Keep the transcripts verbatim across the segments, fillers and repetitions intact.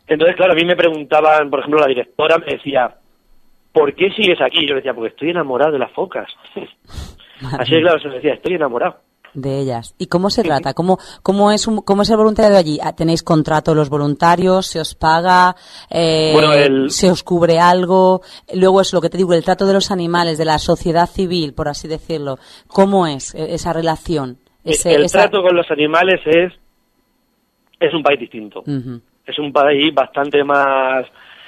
Entonces, claro, a mí me preguntaban, por ejemplo, la directora me decía, ¿por qué sigues aquí? Yo le decía, porque estoy enamorado de las focas. Así que, claro, se me decía, estoy enamorado. De ellas. ¿Y cómo se trata? ¿Cómo, cómo, es, un, ¿Cómo es el voluntariado allí? ¿Tenéis contrato los voluntarios? ¿Se os paga? Eh, bueno, el... ¿Se os cubre algo? Luego es lo que te digo, el trato de los animales, de la sociedad civil, por así decirlo. ¿Cómo es esa relación? Ese, el esa... trato con los animales es, es un país distinto. Uh-huh. Es un país bastante más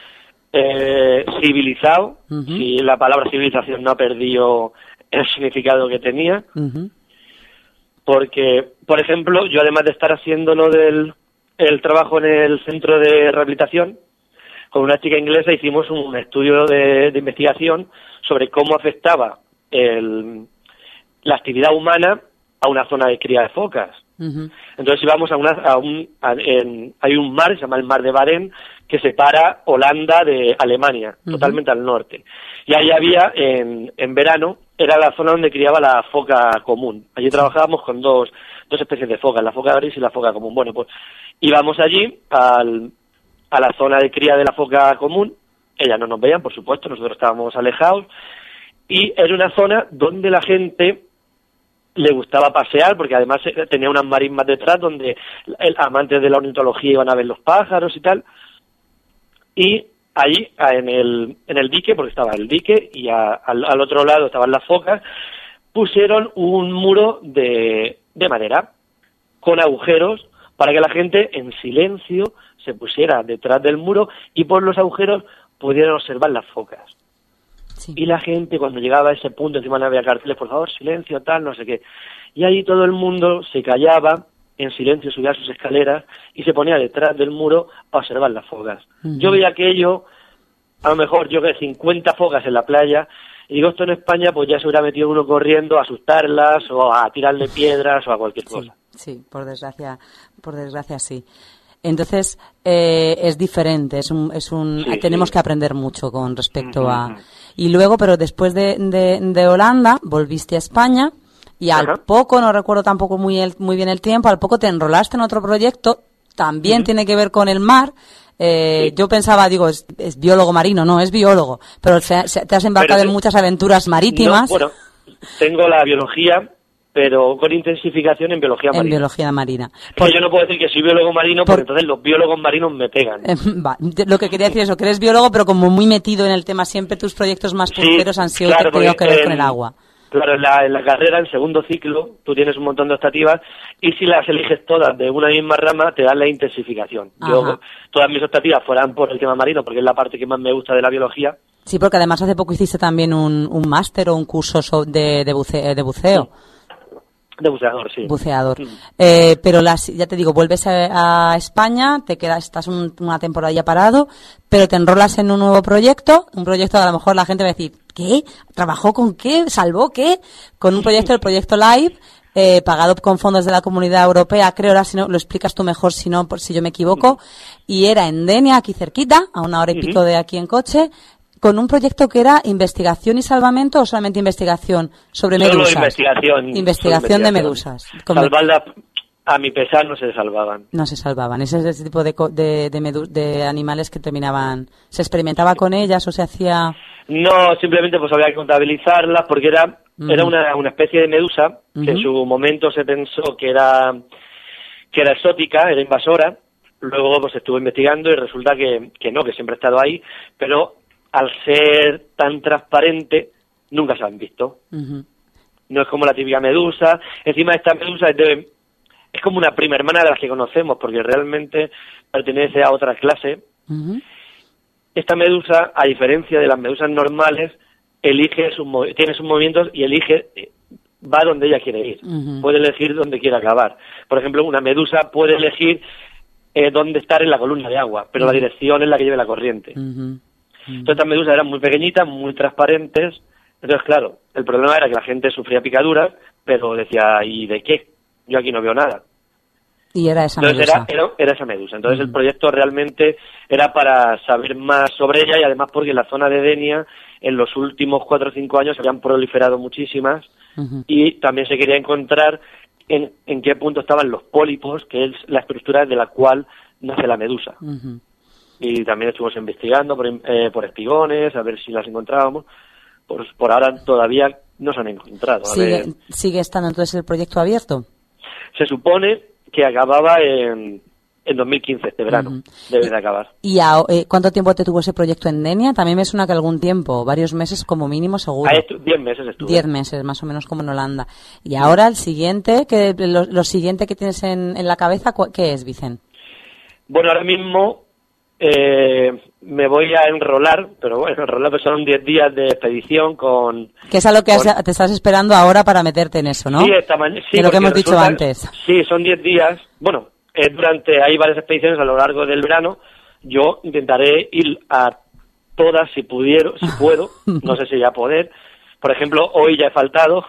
eh, civilizado. Uh-huh. Si la palabra civilización no ha perdido el significado que tenía. Uh-huh. Porque, por ejemplo, yo además de estar haciendo lo del el trabajo en el centro de rehabilitación, con una chica inglesa hicimos un estudio de, de investigación sobre cómo afectaba el, la actividad humana a una zona de cría de focas. Uh-huh. Entonces íbamos a una, a un, a, en, hay un mar, se llama el mar de Barents, que separa Holanda de Alemania, uh-huh. totalmente al norte. Y ahí había, en, en verano, era la zona donde criaba la foca común. Allí trabajábamos con dos, dos especies de focas, la foca gris y la foca común. Bueno, pues íbamos allí al, a la zona de cría de la foca común, ellas no nos veían, por supuesto, nosotros estábamos alejados, y era una zona donde la gente le gustaba pasear, porque además tenía unas marismas detrás donde el, amantes de la ornitología iban a ver los pájaros y tal, y allí en el en el dique, porque estaba el dique y a, al, al otro lado estaban las focas, pusieron un muro de, de madera con agujeros para que la gente en silencio se pusiera detrás del muro y por los agujeros pudieran observar las focas. Sí. Y la gente, cuando llegaba a ese punto, encima no había carteles, por favor, silencio, tal, no sé qué. Y ahí todo el mundo se callaba, en silencio subía sus escaleras y se ponía detrás del muro a observar las focas. Uh-huh. Yo veía aquello, a lo mejor yo que cincuenta focas en la playa, y digo, esto en España, pues ya se hubiera metido uno corriendo a asustarlas o a tirarle piedras o a cualquier sí, cosa. Sí, por desgracia, por desgracia sí. Entonces, eh, es diferente, es un, es un, sí, tenemos sí. que aprender mucho con respecto uh-huh. a... Y luego, pero después de, de, de Holanda, volviste a España y al uh-huh. poco, no recuerdo tampoco muy, el, muy bien el tiempo, al poco te enrolaste en otro proyecto, también uh-huh. tiene que ver con el mar. Eh, sí. Yo pensaba, digo, es, es biólogo marino, no, es biólogo, pero se, se, te has embarcado pero, en muchas aventuras marítimas. No, bueno, tengo la biología, pero con intensificación en biología marina. En biología marina. Por, yo no puedo decir que soy biólogo marino, por, porque entonces los biólogos marinos me pegan. Eh, va, lo que quería decir es eso, que eres biólogo, pero como muy metido en el tema, siempre tus proyectos más punteros sí, han sido claro, que tenido que ver en, con el agua. Claro, en la, en la carrera, en segundo ciclo, tú tienes un montón de optativas y si las eliges todas de una misma rama, te dan la intensificación. Ajá. Yo, todas mis optativas fueran por el tema marino, porque es la parte que más me gusta de la biología. Sí, porque además hace poco hiciste también un, un máster o un curso de, de, buce, de buceo. Sí. De buceador, sí. Buceador. Mm. Eh, pero las, ya te digo, vuelves a, a España, te quedas, estás un, una temporada ya parado, pero te enrolas en un nuevo proyecto, un proyecto que a lo mejor la gente va a decir, ¿qué? ¿Trabajó con qué? ¿Salvó qué? Con un proyecto, el proyecto LIFE, eh, pagado con fondos de la Comunidad Europea, creo, ahora si no, lo explicas tú mejor si no, por si yo me equivoco, mm. y era en Denia, aquí cerquita, a una hora y pico de aquí en coche, con un proyecto que era investigación y salvamento o solamente investigación sobre Solo medusas. investigación. Investigación de medusas. Salvarla, a mi pesar, no se salvaban. No se salvaban. Ese es ese tipo de, de, de, medu- de animales que terminaban. ¿Se experimentaba con ellas o se hacía...? No, simplemente pues había que contabilizarlas porque era, uh-huh. era una, una especie de medusa uh-huh. que en su momento se pensó que era, que era exótica, era invasora. Luego pues estuvo investigando y resulta que, que no, que siempre ha estado ahí, pero al ser tan transparente, nunca se han visto. Uh-huh. No es como la típica medusa. Encima esta medusa es, de, es como una prima hermana de las que conocemos, porque realmente pertenece a otra clase. Uh-huh. Esta medusa, a diferencia de las medusas normales, elige sus, tiene sus movimientos y elige, va donde ella quiere ir. Uh-huh. Puede elegir dónde quiere acabar. Por ejemplo, una medusa puede elegir eh, dónde estar en la columna de agua, pero uh-huh. la dirección es la que lleve la corriente. Uh-huh. Entonces estas medusas eran muy pequeñitas, muy transparentes. Entonces, claro, el problema era que la gente sufría picaduras, pero decía, ¿y de qué? Yo aquí no veo nada. Y era esa Entonces medusa. Era, era, era esa medusa. Entonces uh-huh. el proyecto realmente era para saber más sobre ella y además porque en la zona de Denia en los últimos cuatro o cinco años se habían proliferado muchísimas uh-huh. y también se quería encontrar en, en qué punto estaban los pólipos, que es la estructura de la cual nace la medusa. Uh-huh. y también estuvimos investigando por, eh, por espigones, a ver si las encontrábamos. Pues por ahora todavía no se han encontrado. A ¿Sigue, ver. ¿Sigue estando entonces el proyecto abierto? Se supone que acababa en, en dos mil quince, este verano. Uh-huh. Debe de acabar. ¿Y a, eh, cuánto tiempo te tuvo ese proyecto en Denia? También me suena que algún tiempo, varios meses como mínimo, seguro. Estu- diez meses estuve. Diez meses, más o menos como en Holanda. Y ahora el siguiente, que lo, lo siguiente que tienes en, en la cabeza, ¿qué es, Vicent? Bueno, ahora mismo eh, me voy a enrolar, pero bueno, enrolar pues son diez días de expedición con... Que es a lo que con... has, te estás esperando ahora para meterte en eso, ¿no? Sí, esta mañana. Sí, de lo que hemos resulta, dicho antes. Sí, son diez días. Bueno, eh, durante hay varias expediciones a lo largo del verano. Yo intentaré ir a todas si pudiera, si puedo. No sé si ya poder. Por ejemplo, hoy ya he faltado.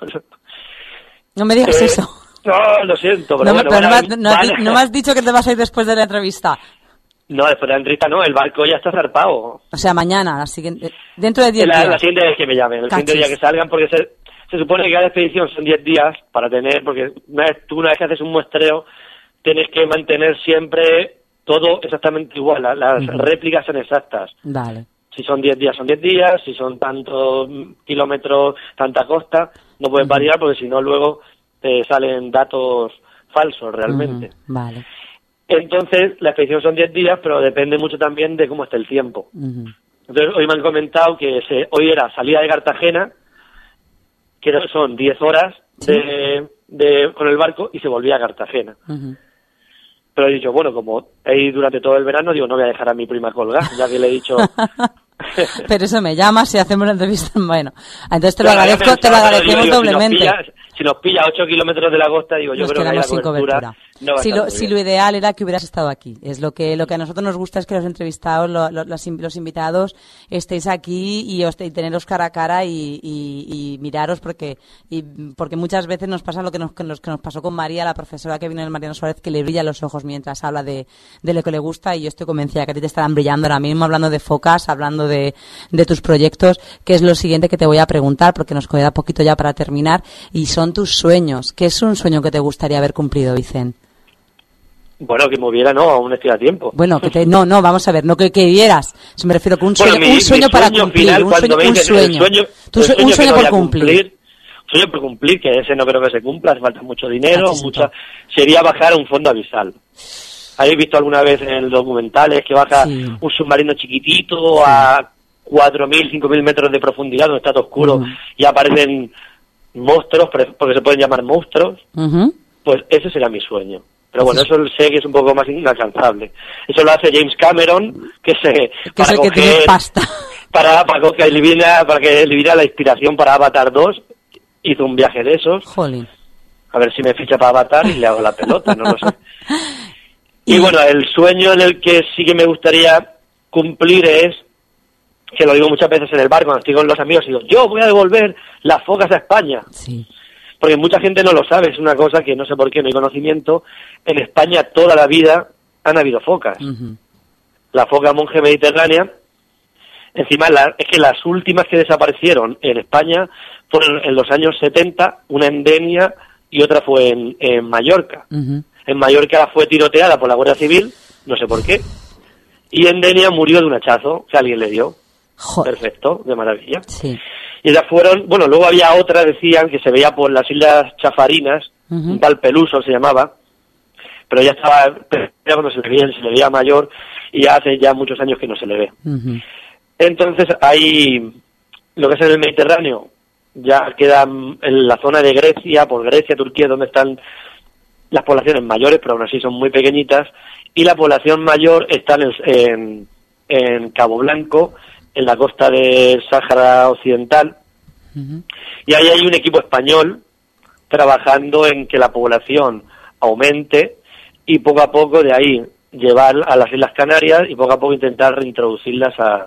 No me digas eh, eso. No, lo siento, pero no, bueno. Pero bueno, no, no, vale. no me has dicho que te vas a ir después de la entrevista. No, después de la entrevista no, el barco ya está zarpado. O sea, mañana, la siguiente, dentro de diez la, días. La siguiente vez que me llamen, el Cachis. siguiente día que salgan, porque se, se supone que cada expedición son diez días para tener, porque una vez, tú una vez que haces un muestreo, tienes que mantener siempre todo exactamente igual, la, las uh-huh. réplicas son exactas. Vale. Si son diez días, son diez días, si son tantos kilómetros, tanta costa, no puedes uh-huh. variar, porque si no luego te salen datos falsos realmente. Uh-huh. Vale. Entonces, la expedición son diez días, pero depende mucho también de cómo esté el tiempo. Uh-huh. Entonces, hoy me han comentado que se, hoy era salida de Cartagena, que son diez horas ¿Sí? de, de, con el barco, y se volvía a Cartagena. Uh-huh. Pero he dicho, bueno, como he ido durante todo el verano, digo, no voy a dejar a mi prima colgar, ya que le he dicho... Pero eso me llamas y hacemos la entrevista. Bueno, entonces te lo claro, agradezco, te lo agradecemos digo, doblemente. Si nos, pilla, si nos pilla ocho kilómetros de la costa, digo, yo nos creo que la sin cobertura, cobertura. No si, lo, si lo ideal era que hubieras estado aquí. Es lo que lo que a nosotros nos gusta es que los entrevistados, lo, lo, los, los invitados, estéis aquí y, os, y teneros cara a cara y, y, y miraros porque y porque muchas veces nos pasa lo que nos, que nos, que nos pasó con María, la profesora que vino en el Mariano Suárez, que le brillan los ojos mientras habla de, de lo que le gusta, y yo estoy convencida que a ti te estarán brillando ahora mismo hablando de focas, hablando de, de tus proyectos, que es lo siguiente que te voy a preguntar porque nos queda poquito ya para terminar, y son tus sueños. ¿Qué es un sueño que te gustaría haber cumplido, Vicent? Bueno, que moviera, no, aún estoy a tiempo. Bueno, que te, no, no, vamos a ver, no que, que vieras. Se me refiero que un sueño, bueno, mi, un sueño para sueño cumplir, final, un sueño, un sueño. sueño, tu, sueño, un sueño no por cumplir. cumplir. Un sueño por cumplir, que ese no creo que se cumpla, hace falta mucho dinero, mucha, sería bajar a un fondo abisal. ¿Habéis visto alguna vez en los documentales que baja sí. un submarino chiquitito sí. a cuatro mil, cinco mil metros de profundidad, donde está todo oscuro, uh-huh. y aparecen monstruos, porque se pueden llamar monstruos? Uh-huh. Pues ese será mi sueño. Pero bueno, eso sé que es un poco más inalcanzable. Eso lo hace James Cameron, que se que para es el coger, que tiene pasta. Para, para que elimina, para que elimina la inspiración para Avatar dos, hizo un viaje de esos. Jolín. A ver si me ficha para Avatar y le hago la pelota, no lo sé. Y, y bueno, el sueño en el que sí que me gustaría cumplir es, que lo digo muchas veces en el bar cuando estoy con los amigos, y digo, yo voy a devolver las focas a España. Sí. Porque mucha gente no lo sabe, es una cosa que no sé por qué no hay conocimiento. En España toda la vida han habido focas. Uh-huh. La foca monje mediterránea, encima la, es que las últimas que desaparecieron en España fueron en los años setenta, una en Denia y otra fue en, en Mallorca. Uh-huh. En Mallorca fue tiroteada por la Guardia Civil, no sé por qué, y en Denia murió de un hachazo que alguien le dio. Joder. Perfecto, de maravilla. Sí. Y ellas fueron, bueno, luego había otra, decían, que se veía por las Islas Chafarinas, uh-huh. un tal Peluso se llamaba, pero ya estaba, ya cuando se le veía, se le veía mayor, y ya hace ya muchos años que no se le ve. Uh-huh. Entonces, hay, lo que es en el Mediterráneo, ya queda en la zona de Grecia, por Grecia, Turquía, donde están las poblaciones mayores, pero aún así son muy pequeñitas, y la población mayor está en, en, en Cabo Blanco, en la costa del Sáhara Occidental, uh-huh. y ahí hay un equipo español trabajando en que la población aumente y poco a poco de ahí llevar a las Islas Canarias y poco a poco intentar reintroducirlas a,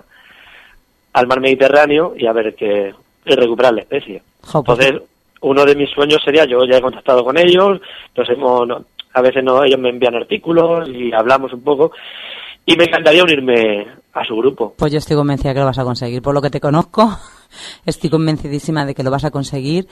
al mar Mediterráneo y a ver que y recuperar la especie. Oh, Entonces, uno de mis sueños sería, yo ya he contactado con ellos, nos hemos, no, a veces no, ellos me envían artículos y hablamos un poco, y me encantaría unirme a su grupo. Pues yo estoy convencida que lo vas a conseguir. Por lo que te conozco, estoy convencidísima de que lo vas a conseguir.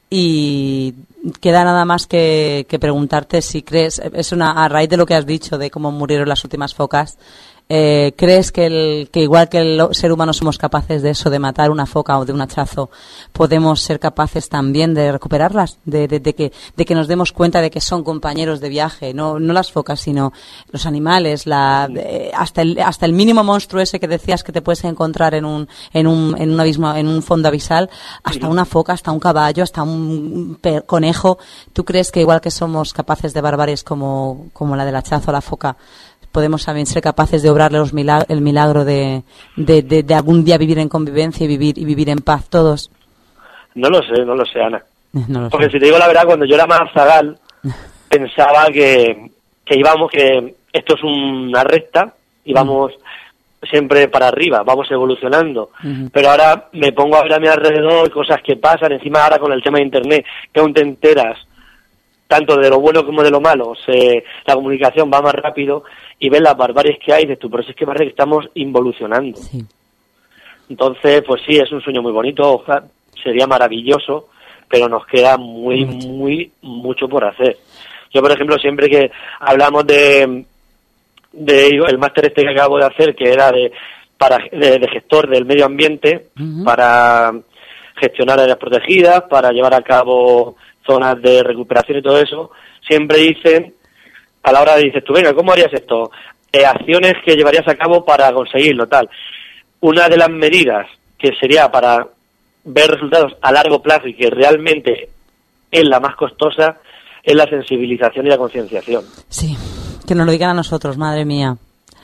Y queda nada más que, que preguntarte si crees, es una a raíz de lo que has dicho, de cómo murieron las últimas focas, Eh, ¿Crees que, el, que igual que el ser humano somos capaces de eso, de matar una foca o de un hachazo, podemos ser capaces también de recuperarlas? De, de, de, que, de que nos demos cuenta de que son compañeros de viaje, no, no las focas, sino los animales, la, eh, hasta, el, hasta el mínimo monstruo ese que decías que te puedes encontrar en un, en un, en un abismo, en un fondo abisal, hasta una foca, hasta un caballo, hasta un per, conejo. ¿Tú crees que igual que somos capaces de barbaries como, como la del hachazo a la foca, podemos también ser capaces de obrarle los milag- el milagro de, de, de, de algún día vivir en convivencia y vivir y vivir en paz todos? No lo sé, no lo sé, Ana. No lo Porque sé. si te digo la verdad, cuando yo era más zagal, pensaba que, que íbamos, que esto es una recta y vamos mm. siempre para arriba, vamos evolucionando. Uh-huh. Pero ahora me pongo a ver a mi alrededor cosas que pasan, encima ahora con el tema de Internet, que aún te enteras tanto de lo bueno como de lo malo, se, la comunicación va más rápido y ves las barbaries que hay, dices tú, pero si es que parece que estamos involucionando. Sí. Entonces, pues sí, es un sueño muy bonito, ojalá, sería maravilloso, pero nos queda muy, mucho. muy, mucho por hacer. Yo, por ejemplo, siempre que hablamos de, de el máster este que acabo de hacer, que era de, para, de, de gestor del medio ambiente, uh-huh. para gestionar áreas protegidas, para llevar a cabo zonas de recuperación y todo eso, siempre dicen, a la hora de dices tú, venga, ¿cómo harías esto? Eh, acciones que llevarías a cabo para conseguirlo, tal. Una de las medidas que sería para ver resultados a largo plazo y que realmente es la más costosa es la sensibilización y la concienciación. Sí, que nos lo digan a nosotros, madre mía.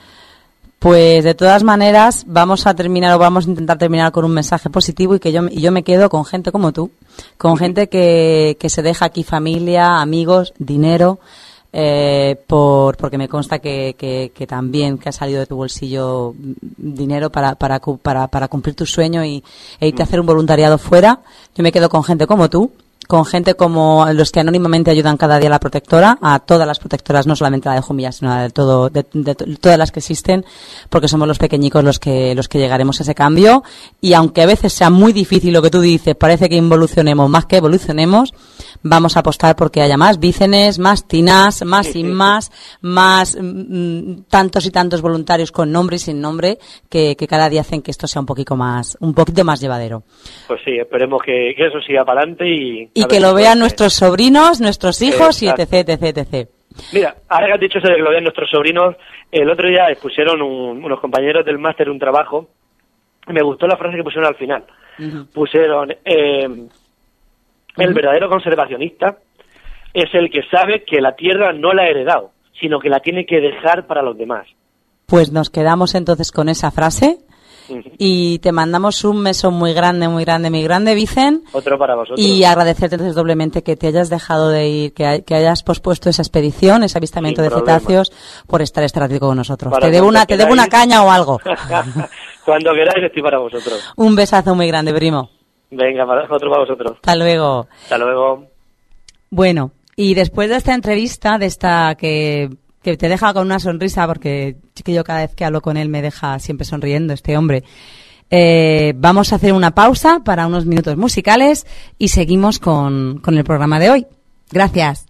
Pues de todas maneras vamos a terminar o vamos a intentar terminar con un mensaje positivo y que yo y yo me quedo con gente como tú, con gente que, que se deja aquí familia, amigos, dinero, eh, por porque me consta que, que, que también que ha salido de tu bolsillo dinero para para para, para cumplir tu sueño y e irte a hacer un voluntariado fuera. Yo me quedo con gente como tú, con gente como los que anónimamente ayudan cada día a la protectora, a todas las protectoras, no solamente la de Jumilla, sino de todo, de, de, de todas las que existen, porque somos los pequeñicos los que los que llegaremos a ese cambio. Y aunque a veces sea muy difícil lo que tú dices, parece que involucionemos más que evolucionemos, vamos a apostar porque haya más Bícenes, más Tinas, más Inmas, más mm, tantos y tantos voluntarios con nombre y sin nombre que, que cada día hacen que esto sea un poquito más, un poquito más llevadero. Pues sí, esperemos que, que eso siga para adelante y Y que lo vean nuestros sobrinos, nuestros hijos, exacto. y etc, etc, etc. Mira, ahora que has dicho eso de que lo vean nuestros sobrinos, el otro día pusieron un, unos compañeros del máster un trabajo y me gustó la frase que pusieron al final. Uh-huh. Pusieron, eh, uh-huh. el verdadero conservacionista es el que sabe que la tierra no la ha heredado, sino que la tiene que dejar para los demás. Pues nos quedamos entonces con esa frase. Y te mandamos un beso muy grande, muy grande, muy grande, Vicen. Otro para vosotros. Y agradecerte entonces doblemente que te hayas dejado de ir, que, hay, que hayas pospuesto esa expedición, ese avistamiento Sin de problema. cetáceos, por estar este ratito con nosotros. Para te debo una, te debo una caña o algo. Cuando queráis estoy para vosotros. Un besazo muy grande, primo. Venga, para otro para vosotros. Hasta luego. Hasta luego. Bueno, y después de esta entrevista, de esta que... que te deja con una sonrisa, porque que yo cada vez que hablo con él me deja siempre sonriendo este hombre. Eh, vamos a hacer una pausa para unos minutos musicales y seguimos con, con el programa de hoy. Gracias.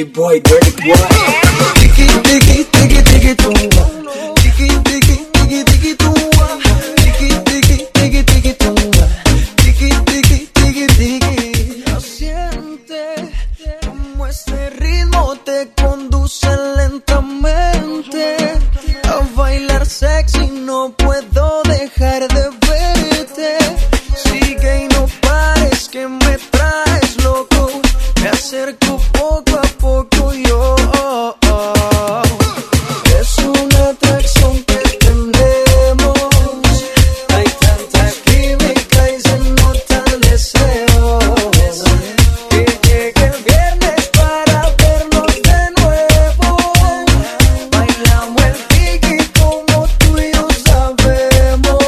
Este ritmo te conduce lentamente a bailar sexy, no puedo dejar de verte. Sigue y no pares que me traes loco, me acerco poco a poco yo. Es una atracción que tenemos, hay tanta química y se nota el deseo. Que llegue el viernes para vernos de nuevo, bailamos el tiki como tú y yo sabemos.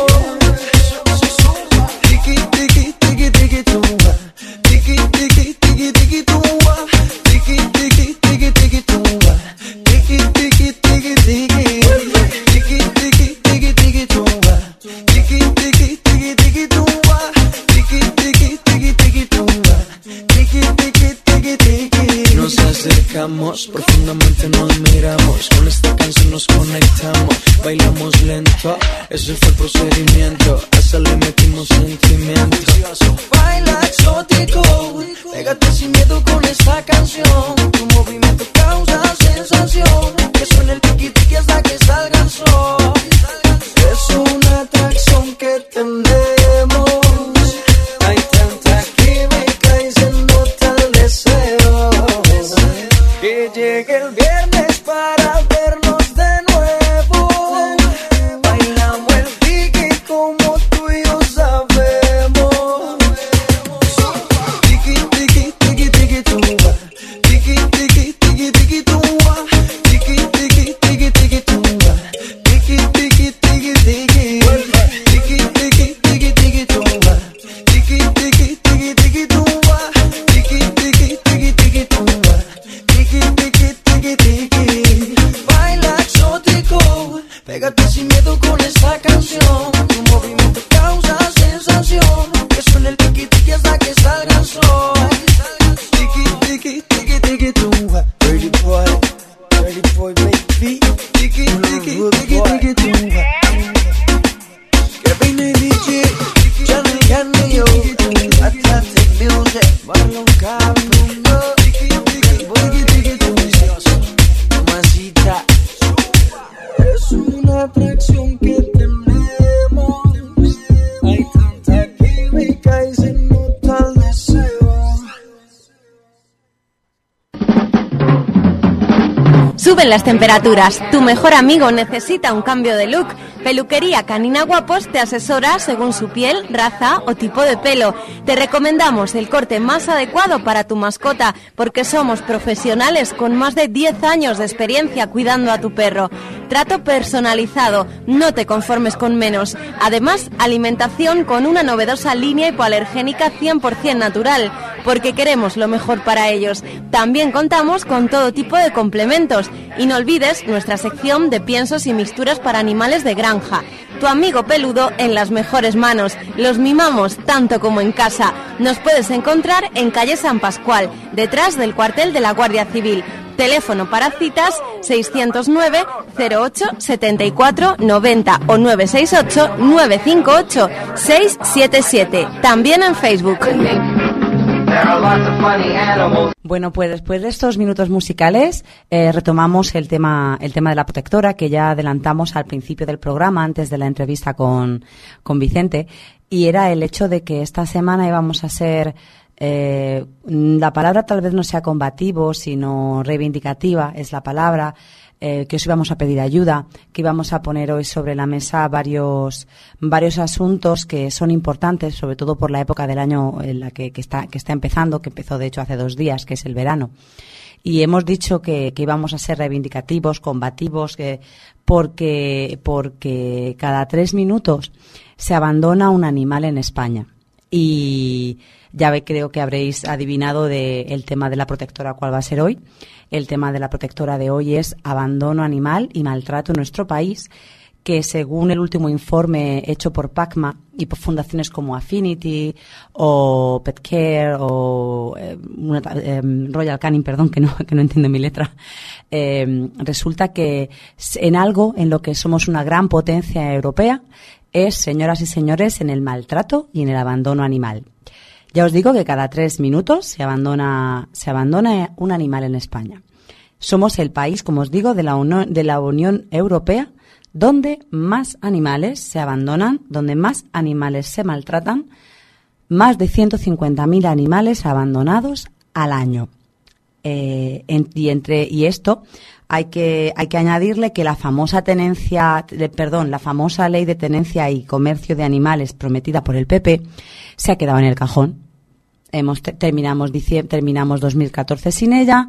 Tiki tiki tiki tiki tumba, tiki tiki tiki tiki tumba, tiki tiki tiki tiki tumba, tiki tiki tiki tiki, tiki tiki tiki tiki tumba, tiki tiki tiki tiki tumba, tiki tiki tiki tiki tumba, tiki tiki tiki tiki. Nos acercamos, profundamente nos miramos, con esta canción nos conectamos. bailamos lento, ese fue el procedimiento, a esa le metimos sentimiento. Baila exótico, pégate sin miedo con esta canción, tu movimiento causa sensación, que suena el tiki tiki hasta que salga el sol. Es una atracción que tenemos, hay tanta química y se nota el deseo, que llegue el viernes para vernos de nuevo, bailamos el tiki como tú y yo sabemos. Tiki tiki tiki tiki tumba, tiki tiki tiki tiki tumba, tiki tiki tiki tiki tumba, tiki tiki tiki tiki, tiki tiki tiki tiki tumba, tiki tiki tiki tiki tumba, tiki tiki tiki tiki tumba, tiki tiki tiki tiki. Baila exótico, pégate sin miedo con esta canción, tu movimiento causa sensación, que suena el tiki tiki hasta que salga el sol. Tiki tiki tiki tiki tumba, dirty boy, dirty boy baby, tiki tiki tiki tiki tumba. Kevin y D J, Johnny Canio, Atlantic Music, Marlon Cabo, tiki tiki tiki tiki tumba, mamacita. Es una atracción que tenemos, hay tanta química y se nota el deseo. Suben las temperaturas. Tu mejor amigo necesita un cambio de look. Peluquería Canina Guapos te asesora según su piel, raza o tipo de pelo. Te recomendamos el corte más adecuado para tu mascota porque somos profesionales con más de diez años de experiencia cuidando a tu perro. Trato personalizado, no te conformes con menos. Además, alimentación con una novedosa línea hipoalergénica cien por ciento natural, porque queremos lo mejor para ellos. También contamos con todo tipo de complementos. Y no olvides nuestra sección de piensos y mixturas para animales de granja. Tu amigo peludo en las mejores manos. Los mimamos tanto como en casa. Nos puedes encontrar en calle San Pascual, detrás del cuartel de la Guardia Civil. Teléfono para citas seiscientos nueve cero ocho setenta y cuatro noventa o nueve seis ocho nueve cinco ocho seis siete siete. También en Facebook. Bueno, pues después de estos minutos musicales eh, retomamos el tema el tema de la protectora que ya adelantamos al principio del programa antes de la entrevista con, con Vicente, y era el hecho de que esta semana íbamos a ser eh, la palabra tal vez no sea combativo sino reivindicativa es la palabra. Eh, que os íbamos a pedir ayuda, que íbamos a poner hoy sobre la mesa varios varios asuntos que son importantes, sobre todo por la época del año en la que, que está que está empezando, que empezó de hecho hace dos días, que es el verano. Y hemos dicho que, que íbamos a ser reivindicativos, combativos, que, porque porque cada tres minutos se abandona un animal en España. Y ya ve, creo que habréis adivinado de el tema de la protectora cuál va a ser hoy. El tema de la protectora de hoy es abandono animal y maltrato en nuestro país, que según el último informe hecho por PACMA y por fundaciones como Affinity o Pet Care o eh, una, eh, Royal Canin, perdón, que no, que no entiendo mi letra, eh, resulta que en algo en lo que somos una gran potencia europea es, señoras y señores, en el maltrato y en el abandono animal. Ya os digo que cada tres minutos se abandona, se abandona un animal en España. Somos el país, como os digo, de la, Uni- de la Unión Europea donde más animales se abandonan, donde más animales se maltratan, más de ciento cincuenta mil animales abandonados al año. Eh, en, y entre y esto hay que hay que añadirle que la famosa tenencia, de, perdón, la famosa ley de tenencia y comercio de animales prometida por el P P se ha quedado en el cajón. Hemos te, terminamos diciembre, terminamos dos mil catorce sin ella,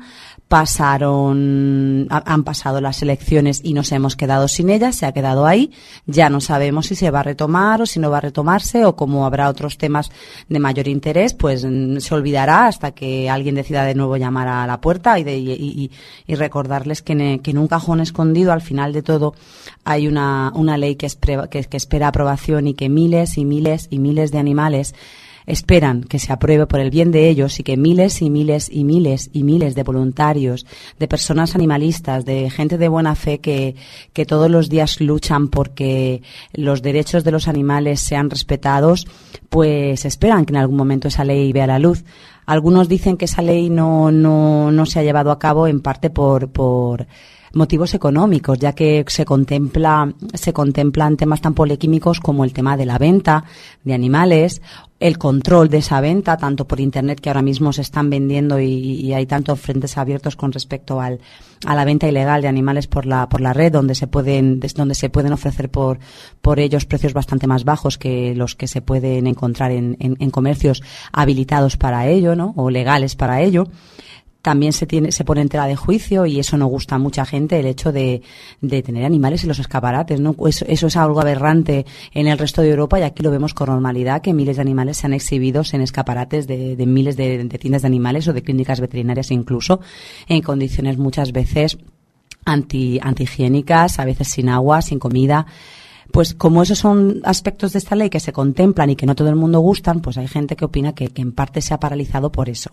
pasaron ha, han pasado las elecciones y nos hemos quedado sin ella, se ha quedado ahí. Ya no sabemos si se va a retomar o si no va a retomarse, o como habrá otros temas de mayor interés, pues se olvidará hasta que alguien decida de nuevo llamar a la puerta y, de, y, y, y recordarles que en, que en un cajón escondido al final de todo hay una una ley que, es pre, que, que espera aprobación y que miles y miles y miles de animales esperan que se apruebe por el bien de ellos y que miles y miles y miles y miles de voluntarios, de personas animalistas, de gente de buena fe que, que todos los días luchan porque los derechos de los animales sean respetados, pues esperan que en algún momento esa ley vea la luz. Algunos dicen que esa ley no, no, no se ha llevado a cabo en parte por, por motivos económicos, ya que se contempla, se contemplan temas tan polémicos como el tema de la venta de animales, el control de esa venta, tanto por internet, que ahora mismo se están vendiendo y, y hay tantos frentes abiertos con respecto al, a la venta ilegal de animales por la, por la red, donde se pueden, donde se pueden ofrecer por, por ellos precios bastante más bajos que los que se pueden encontrar en, en, en comercios habilitados para ello, ¿no? O legales para ello. También se tiene, se pone en tela de juicio, y eso no gusta a mucha gente, el hecho de, de tener animales en los escaparates, ¿no? Eso, eso es algo aberrante en el resto de Europa, y aquí lo vemos con normalidad, que miles de animales sean exhibidos en escaparates de, de miles de, de tiendas de animales o de clínicas veterinarias, incluso en condiciones muchas veces anti, antihigiénicas, a veces sin agua, sin comida. Pues como esos son aspectos de esta ley que se contemplan y que no todo el mundo gustan, pues hay gente que opina que, que en parte se ha paralizado por eso.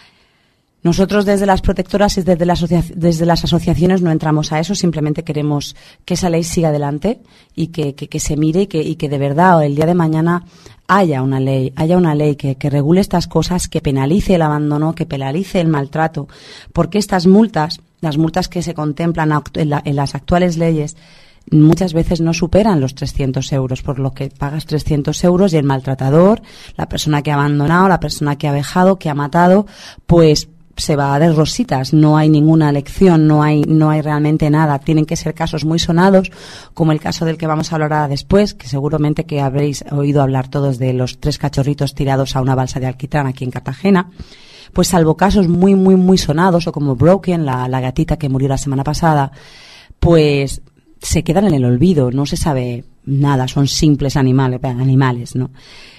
Nosotros desde las protectoras y desde, la asocia- desde las asociaciones no entramos a eso, simplemente queremos que esa ley siga adelante y que, que, que se mire y que, y que de verdad el día de mañana haya una ley, haya una ley que, que regule estas cosas, que penalice el abandono, que penalice el maltrato, porque estas multas, las multas que se contemplan en, la, en las actuales leyes, muchas veces no superan los trescientos euros, por lo que pagas trescientos euros y el maltratador, la persona que ha abandonado, la persona que ha vejado, que ha matado, pues se va de rositas, no hay ninguna lección, no hay, no hay realmente nada. Tienen que ser casos muy sonados, como el caso del que vamos a hablar ahora después, que seguramente que habréis oído hablar todos de los tres cachorritos tirados a una balsa de alquitrán aquí en Cartagena. Pues salvo casos muy, muy, muy sonados, o como Broken, la, la gatita que murió la semana pasada, pues se quedan en el olvido, no se sabe nada, son simples animales, animales, ¿no?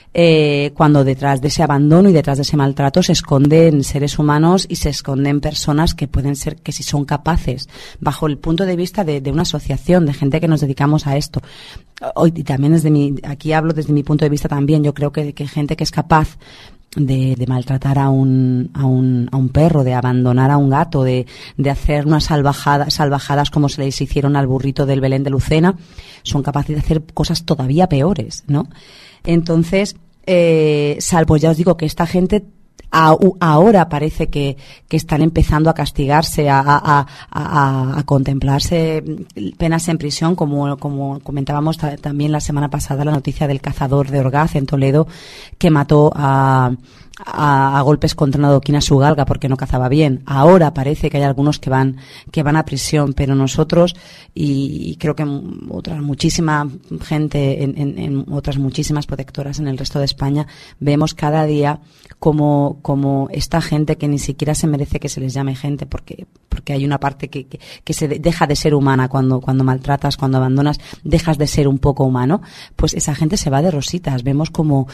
Eh, cuando detrás de ese abandono y detrás de ese maltrato se esconden seres humanos y se esconden personas que pueden ser, que si son capaces, bajo el punto de vista de, de una asociación, de gente que nos dedicamos a esto. Hoy, y también desde mi, aquí hablo desde mi punto de vista también, yo creo que, que gente que es capaz de, de maltratar a un, a un, a un perro, de abandonar a un gato, de, de hacer unas salvajadas, salvajadas como se les hicieron al burrito del Belén de Lucena, son capaces de hacer cosas todavía peores, ¿no? Entonces, eh, salvo ya os digo que esta gente a, ahora parece que, que están empezando a castigarse, a, a, a, a contemplarse penas en prisión, como, como comentábamos ta, también la semana pasada la noticia del cazador de Orgaz en Toledo, que mató a, a, a golpes contra una adoquina a su galga porque no cazaba bien. Ahora parece que hay algunos que van que van a prisión, pero nosotros y, y creo que otra muchísima gente en, en, en otras muchísimas protectoras en el resto de España vemos cada día como como esta gente que ni siquiera se merece que se les llame gente, porque porque hay una parte que, que, que se de, deja de ser humana cuando cuando maltratas, cuando abandonas, dejas de ser un poco humano, pues esa gente se va de rositas. Vemos como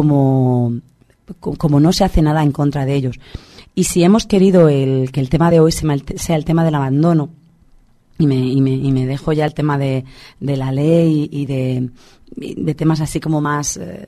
como como no se hace nada en contra de ellos. Y si hemos querido el, que el tema de hoy sea el tema del abandono, y me, y me, y me dejo ya el tema de, de la ley y de, de temas así como más, eh,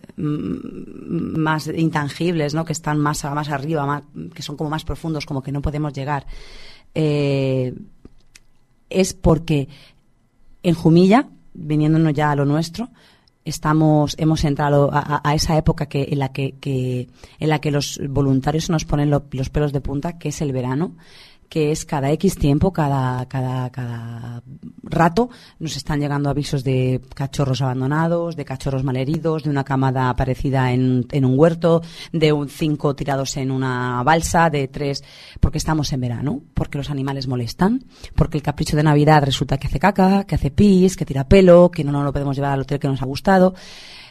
más intangibles, ¿no? Que están más, más arriba, más, que son como más profundos, como que no podemos llegar, eh, es porque en Jumilla, viniéndonos ya a lo nuestro, estamos hemos entrado a, a esa época que en la que, que en la que los voluntarios nos ponen lo, los pelos de punta, que es el verano, que es cada X tiempo, cada cada cada rato nos están llegando avisos de cachorros abandonados, de cachorros malheridos, de una camada aparecida en, en un huerto, de un cinco tirados en una balsa, de tres, porque estamos en verano, porque los animales molestan, porque el capricho de Navidad resulta que hace caca, que hace pis, que tira pelo, que no nos lo podemos llevar al hotel que nos ha gustado.